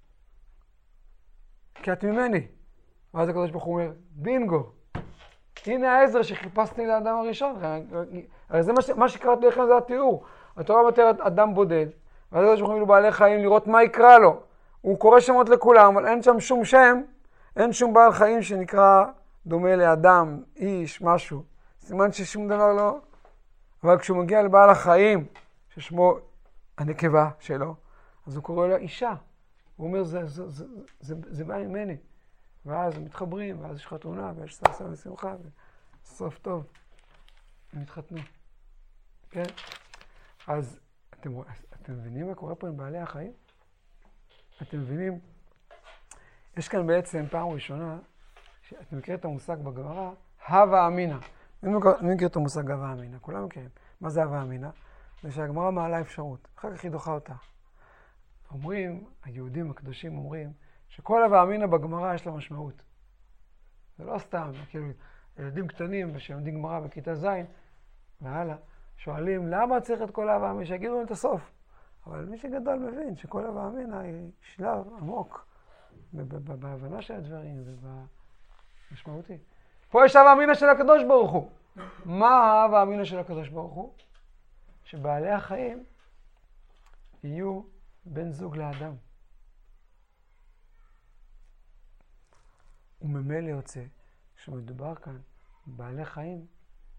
כי את ממני. ואז הקדוש ברוך הוא אומר, בינגו. הנה העזר שחיפשתי לאדם הראשון. הרי זה מה, ש... מה שקראתי לכם זה התיאור. התורה מתארת אדם בודד. ואז הקדוש ברוך הוא אומר בעלי חיים לראות מה יקרא לו. הוא קורא שמות לכולם, אבל אין שם שום שם. אין שום בעל חיים שנקרא דומה לאדם, איש, משהו. סימן ששום דבר לא. אבל כשהוא מגיע לבעל החיים, ששמו הנקבה שלו, אז הוא קורא לה אישה. הוא אומר, זה, זה, זה, זה, זה בא ממני. ואז הם מתחברים, ואז יש חתונה, ויש סרסה ושמחה, וסוף טוב. הם התחתנו. כן? אז אתם, אתם מבינים מה קורה פה עם בעלי החיים? אתם מבינים? יש כאן בעצם פעם ראשונה, שאתם מכירים את המושג בגמרא, הווה אמינא. מי מכיר את המושג הווה אמינא? כולם מכירים. מה זה הווה אמינא? זה שהגמרא מעלה אפשרות, אחר כך היא דוחה אותה. אומרים, היהודים הקדושים אומרים, שכל הווה אמינא בגמרא יש לה משמעות. זה לא סתם, כאילו, ילדים קטנים שלומדים גמרא בכיתה ז' והלאה, שואלים, למה צריך את כל הווה אמינא? שיגידו להם את הסוף. אבל מי שגדול מבין שכל הווה אמינא היא שלב עמוק בהבנה של הדברים ובמשמעותי. פה יש הווה אמינא של הקדוש ברוך הוא. מה ההווה אמינא של הקדוש ברוך הוא? שבעלי החיים יהיו בן זוג לאדם. וממילא יוצא שמדובר כאן בעלי חיים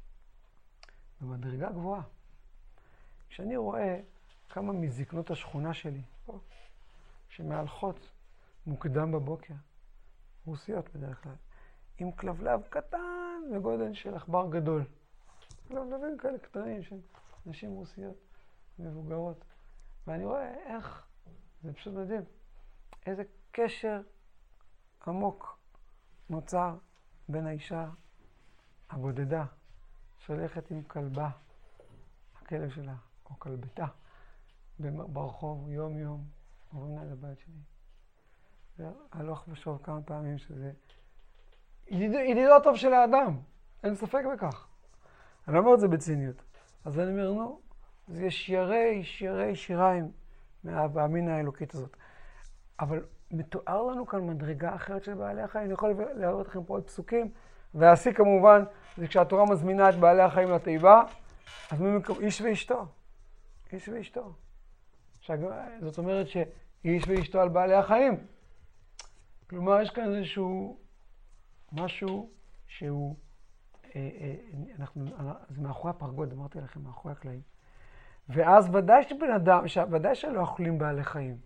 במדרגה גבוהה. כשאני רואה כמה מזקנות השכונה שלי פה, שמהלכות מוקדם בבוקר, רוסיות בדרך כלל, עם כלבלב קטן וגודל של עכבר גדול. כלבלבים כאלה קטנים של נשים רוסיות מבוגרות. ואני רואה איך, זה פשוט מדהים, איזה קשר עמוק נוצר בין האישה הבודדה שהולכת עם כלבה, הכלב שלה, או כלבתה, ברחוב יום יום, עוברים ליד הבית שלי. והלוך ושוב כמה פעמים שזה ידידו טוב של האדם, אין ספק בכך. אני לא אומר את זה בציניות. אז אני אומר, נו, אז יש ירי, שירי שיריים מההווה אמינא האלוקית הזאת. אבל מתואר לנו כאן מדרגה אחרת של בעלי החיים. אני יכול להראות לכם פה עוד פסוקים. והעשי כמובן, זה כשהתורה מזמינה את בעלי החיים לתיבה, אז איש ואשתו. איש ואשתו. זאת אומרת שאיש ואשתו על בעלי החיים. כלומר, יש כאן איזשהו משהו שהוא, אה, אה, אנחנו, זה מאחורי הפרגוד, אמרתי לכם, מאחורי הקלעים. ואז ודאי שבן אדם, ודאי שלא אוכלים בעלי חיים.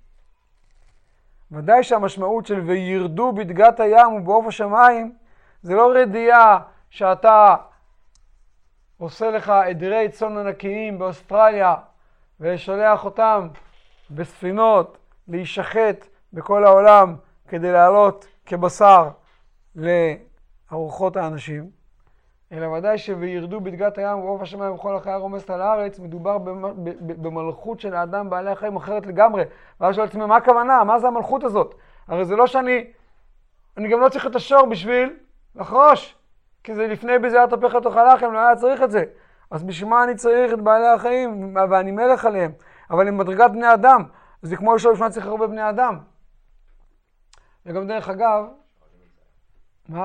ודאי שהמשמעות של וירדו בדגת הים ובעוף השמיים, זה לא רדיעה שאתה עושה לך עדרי צאן ענקיים באוסטרליה, ושולח אותם בספינות להישחט בכל העולם כדי לעלות כבשר לארוחות האנשים, אלא ודאי שוירדו בדגת הים ובעוף השמיים וכל החיה רומסת על הארץ, מדובר במלכות של האדם בעלי החיים אחרת לגמרי. ואז שואל עצמי, מה הכוונה? מה זה המלכות הזאת? הרי זה לא שאני, אני גם לא צריך את השור בשביל לחרוש, כי זה לפני בזיעת אפיך תאכל לחם, לא היה צריך את זה. אז בשביל מה אני צריך את בעלי החיים ואני מלך עליהם? אבל עם מדרגת בני אדם, זה כמו לשאול בשביל מה צריך הרבה בני אדם. וגם דרך אגב, מה?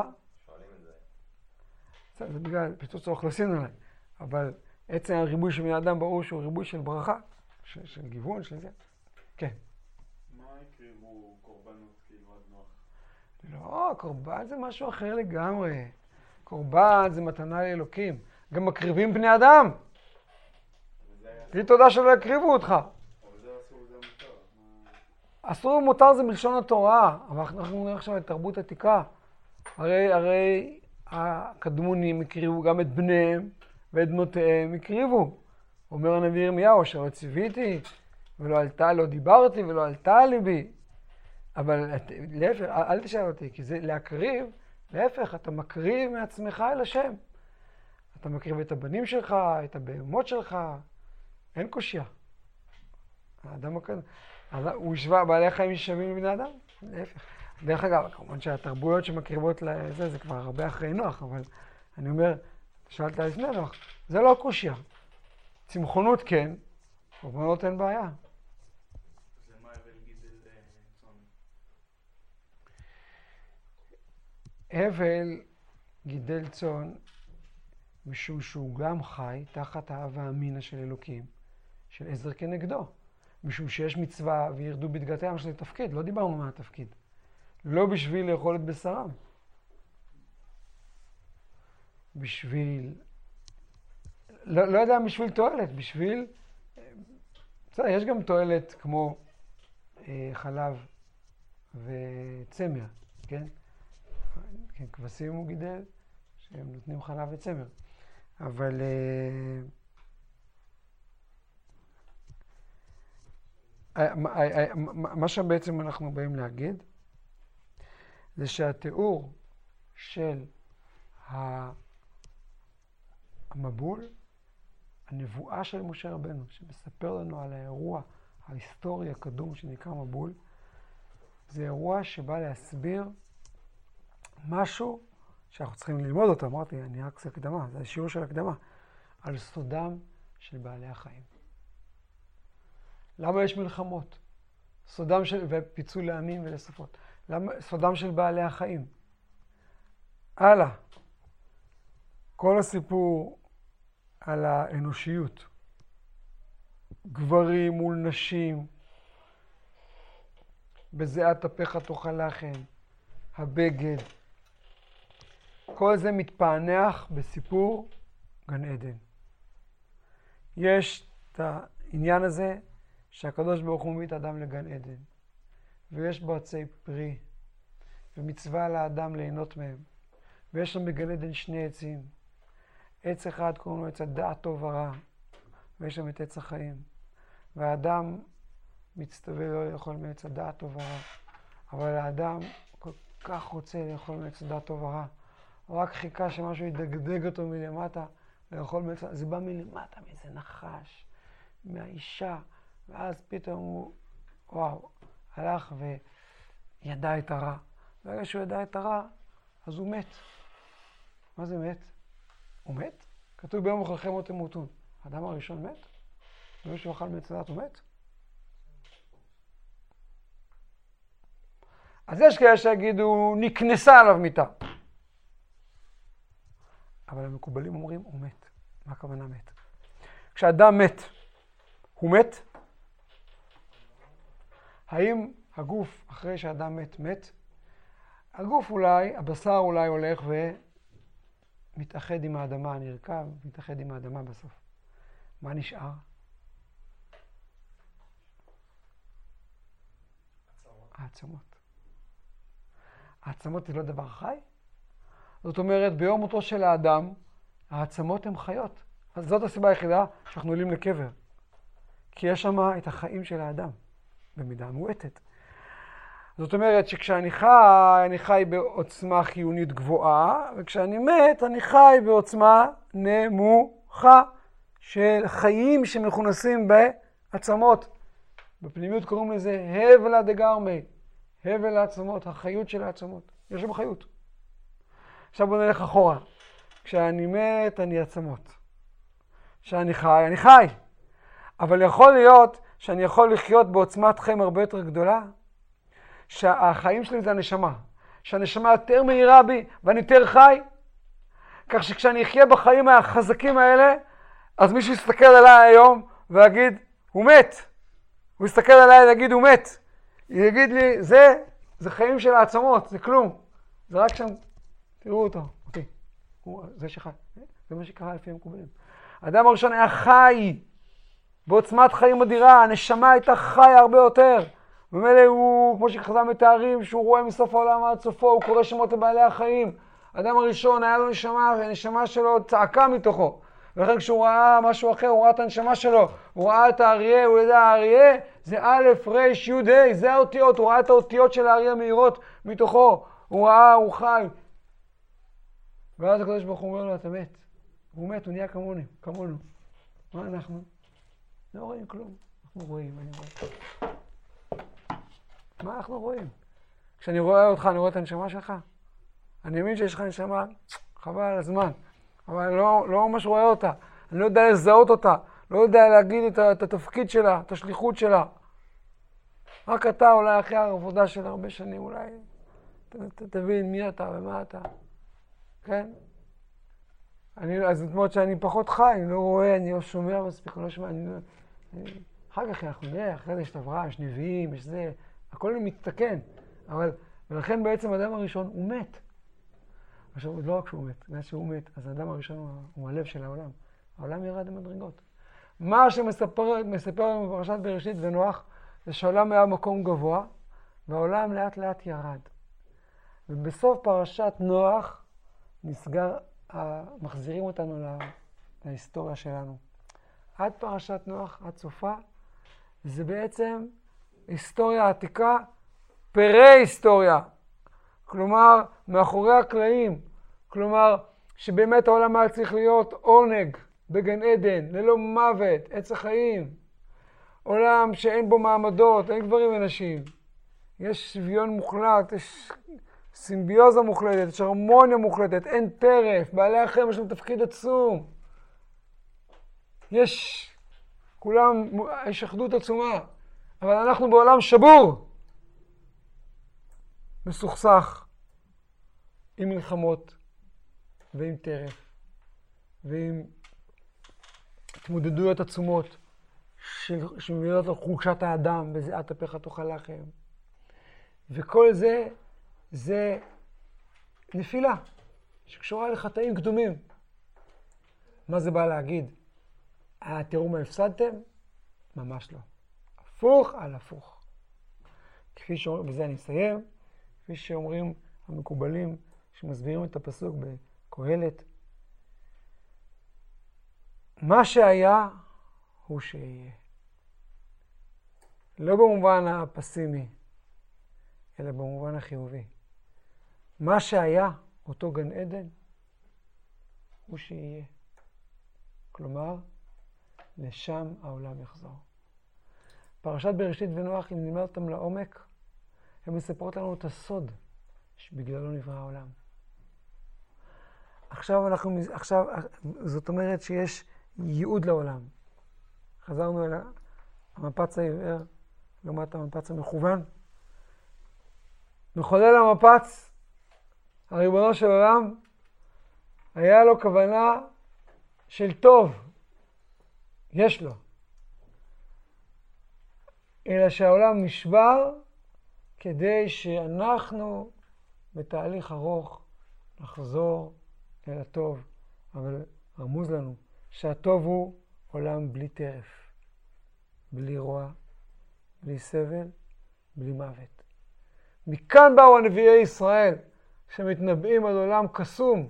זה בגלל פיצוץ האוכלוסין אולי, אבל עצם הריבוי של בני אדם ברור שהוא ריבוי של ברכה, של, של גיוון, של זה. כן. מה יקריבו קורבנות כאילו עד נוח? לא, קורבן זה משהו אחר לגמרי. קורבן זה מתנה לאלוקים. גם מקריבים בני אדם. תגיד תודה שלא יקריבו אותך. אבל זה אסור, זה מותר. אסור ומותר זה מלשון התורה, אבל אנחנו נראה עכשיו את תרבות עתיקה. הרי, הרי הקדמונים הקריבו גם את בניהם ואת בנותיהם הקריבו. אומר הנביא ירמיהו, אשר ציוויתי ולא עלתה, לא דיברתי ולא עלתה על ליבי. אבל להפך, אל תשאל אותי, כי זה להקריב, להפך, אתה מקריב מעצמך אל השם. אתה מקריב את הבנים שלך, את הבהמות שלך, אין קושיה. האדם הקדום. הוא השווה, בעלי החיים שווים לבני אדם? להפך. דרך אגב, כמובן שהתרבויות שמקריבות לזה, זה כבר הרבה אחרי נוח, אבל אני אומר, שאלת לפני נוח, זה לא קושיה. צמחונות כן, קורבנות אין בעיה. אז למה הבל גידל צאן? הבל גידל צאן משום שהוא גם חי תחת האב האמינא של אלוקים, של עזר כנגדו. משום שיש מצווה וירדו בדגתם שזה תפקיד, לא דיברנו מה התפקיד. לא בשביל לאכול את בשרם. בשביל, לא, לא יודע בשביל תועלת, בשביל, בסדר, יש גם תועלת כמו אה, חלב וצמר, כן? כן, כבשים הוא גידל, שהם נותנים חלב וצמר. אבל אה, מה שבעצם אנחנו באים להגיד, זה שהתיאור של המבול, הנבואה של משה רבנו, שמספר לנו על האירוע ההיסטורי הקדום שנקרא מבול, זה אירוע שבא להסביר משהו שאנחנו צריכים ללמוד אותו. אמרתי, אני רק עושה הקדמה, זה השיעור של הקדמה, על סודם של בעלי החיים. למה יש מלחמות? סודם של, ופיצול לעמים ולשפות. למה, סודם של בעלי החיים. הלאה. כל הסיפור על האנושיות. גברים מול נשים. בזיעת אפיך תאכל לחם. הבגד. כל זה מתפענח בסיפור גן עדן. יש את העניין הזה שהקדוש ברוך הוא מביא את האדם לגן עדן. ויש בו עצי פרי, ומצווה לאדם ליהנות מהם. ויש שם בגן עדן שני עצים. עץ אחד קוראים לו עץ הדעת טוב ורע, ויש שם את עץ החיים. והאדם מצטווה לא לאכול מעץ הדעת טוב ורע, אבל האדם כל כך רוצה לאכול מעץ הדעת טוב ורע. הוא רק חיכה שמשהו ידגדג אותו מלמטה, לאכול מעץ, זה בא מלמטה, מאיזה נחש, מהאישה, ואז פתאום הוא, וואו, הלך וידע את הרע. ברגע שהוא ידע את הרע, אז הוא מת. מה זה מת? הוא מת? כתוב ביום אוכלכם מות תמותון. האדם הראשון מת? ברגע שהוא אכל מעץ הדעת הוא מת? אז יש כאלה שיגידו, נקנסה עליו מיתה. אבל המקובלים אומרים, הוא מת. מה הכוונה מת? כשאדם מת, הוא מת? האם הגוף, אחרי שאדם מת, מת? הגוף אולי, הבשר אולי הולך ומתאחד עם האדמה, נרקב, מתאחד עם האדמה בסוף. מה נשאר? העצמות. העצמות זה לא דבר חי? זאת אומרת, ביום מותו של האדם, העצמות הן חיות. אז זאת הסיבה היחידה שאנחנו עולים לקבר. כי יש שם את החיים של האדם, במידה מועטת. זאת אומרת שכשאני חי, אני חי בעוצמה חיונית גבוהה, וכשאני מת, אני חי בעוצמה נמוכה של חיים שמכונסים בעצמות. בפנימיות קוראים לזה הבלה דגרמי, הבל העצמות, החיות של העצמות. יש שם חיות. עכשיו בוא נלך אחורה. כשאני מת, אני עצמות. כשאני חי, אני חי. אבל יכול להיות שאני יכול לחיות בעוצמת חיים הרבה יותר גדולה, שהחיים שלי זה הנשמה. שהנשמה יותר מהירה בי ואני יותר חי. כך שכשאני אחיה בחיים החזקים האלה, אז מישהו יסתכל עליי היום ויגיד, הוא מת. הוא יסתכל עליי ויגיד, הוא מת. יגיד לי, זה, זה חיים של העצמות, זה כלום. זה רק שם, תראו אותו, אותי. הוא, זה שחי. זה מה שקרה לפי המקובלים. האדם הראשון היה חי, בעוצמת חיים אדירה, הנשמה הייתה חיה הרבה יותר. במילא הוא, כמו שחז"ל מתארים, שהוא רואה מסוף העולם עד סופו, הוא קורא שמות לבעלי החיים. האדם הראשון היה לו נשמה, והנשמה שלו צעקה מתוכו. ולכן כשהוא ראה משהו אחר, הוא ראה את הנשמה שלו, הוא ראה את האריה, הוא ידע, האריה זה א', ר', י', ה', זה האותיות, הוא ראה את האותיות של האריה מהירות מתוכו, הוא ראה, הוא חי. ואז הקדוש ברוך הוא אומר לו, אתה מת. הוא מת, הוא נהיה כמוני, כמונו. מה אנחנו? לא רואים כלום. אנחנו רואים, אני רואה. מה אנחנו רואים? כשאני רואה אותך, אני רואה את הנשמה שלך. אני מבין שיש לך נשמה, חבל על הזמן. אבל אני לא, לא ממש רואה אותה. אני לא יודע לזהות אותה. לא יודע להגיד את, את התפקיד שלה, את השליחות שלה. רק אתה אולי אחרי העבודה של הרבה שנים, אולי ת, ת, תבין מי אתה ומה אתה. כן? אני, אז זאת אומרת שאני פחות חי, אני לא רואה, אני לא שומע מספיק, אני לא שומע, אני לא... אני, אחר כך אנחנו נראה, אחרי זה יש אברהם, יש נביאים, יש זה, הכל מתתקן. אבל, ולכן בעצם האדם הראשון הוא מת. עכשיו, לא רק שהוא מת, מאז שהוא מת, אז האדם הראשון הוא, הוא הלב של העולם. העולם ירד למדרגות. מה שמספר מספר לנו בפרשת בראשית ונוח, זה שהעולם היה מקום גבוה, והעולם לאט לאט ירד. ובסוף פרשת נוח, נסגר, מחזירים אותנו לה, להיסטוריה שלנו. עד פרשת נוח, עד סופה, זה בעצם היסטוריה עתיקה, פרה-היסטוריה. כלומר, מאחורי הקלעים. כלומר, שבאמת העולם היה צריך להיות עונג בגן עדן, ללא מוות, עץ החיים. עולם שאין בו מעמדות, אין גברים ונשים. יש שוויון מוחלט, יש סימביוזה מוחלטת, יש הרמוניה מוחלטת, אין טרף, בעלי החיים יש להם תפקיד עצום. יש, כולם, יש אחדות עצומה. אבל אנחנו בעולם שבור. מסוכסך, עם מלחמות, ועם טרף, ועם התמודדויות עצומות, שמביאות על חולשת האדם, בזיעת אפיך תאכל לחם. וכל זה, זה נפילה, שקשורה לחטאים קדומים. מה זה בא להגיד? אה, תראו מה הפסדתם? ממש לא. הפוך על הפוך. כפי שאומרים, בזה אני אסיים, כפי שאומרים המקובלים, שמסבירים את הפסוק בקהלת, מה שהיה הוא שיהיה. לא במובן הפסימי, אלא במובן החיובי. מה שהיה, אותו גן עדן, הוא שיהיה. כלומר, לשם העולם יחזור. פרשת בראשית ונוח, אם נלמד אותם לעומק, הן מספרות לנו את הסוד שבגללו נברא העולם. עכשיו אנחנו, עכשיו, זאת אומרת שיש ייעוד לעולם. חזרנו אל המפץ העיוור, לעומת המפץ המכוון. מחולל המפץ, הריבונו של עולם, היה לו כוונה של טוב. יש לו. אלא שהעולם נשבר כדי שאנחנו בתהליך ארוך נחזור אל הטוב. אבל רמוז לנו שהטוב הוא עולם בלי טרף, בלי רוע, בלי סבל, בלי מוות. מכאן באו הנביאי ישראל שמתנבאים על עולם קסום,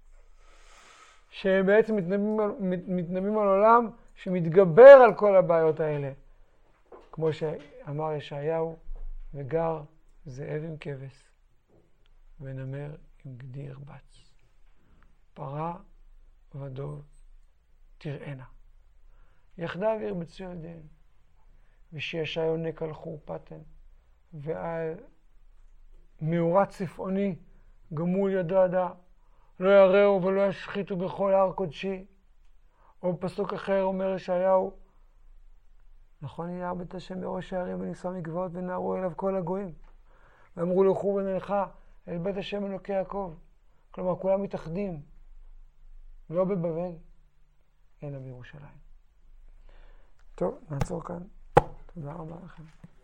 שהם בעצם מתנבאים, מתנבאים על עולם שמתגבר על כל הבעיות האלה. כמו שאמר ישעיהו, וגר זאב עם כבש, ונמר עם גדי ירבץ. פרה ודוב תראינה. יחדיו ירבצו ילדיהם. ושישע יונק על חורפתן, ועל מאורת צפעוני גמול ידעדה, לא יראו ולא ישחיתו בכל הר קודשי. או בפסוק אחר אומר ישעיהו, נכון יהיה בית השם בראש הערים ונישא מגבעות ונערו אליו כל הגויים. ואמרו לכו ונלכה אל בית השם אלוקי יעקב. כלומר כולם מתאחדים, לא בבבל, אלא בירושלים. טוב, נעצור כאן. תודה רבה לכם.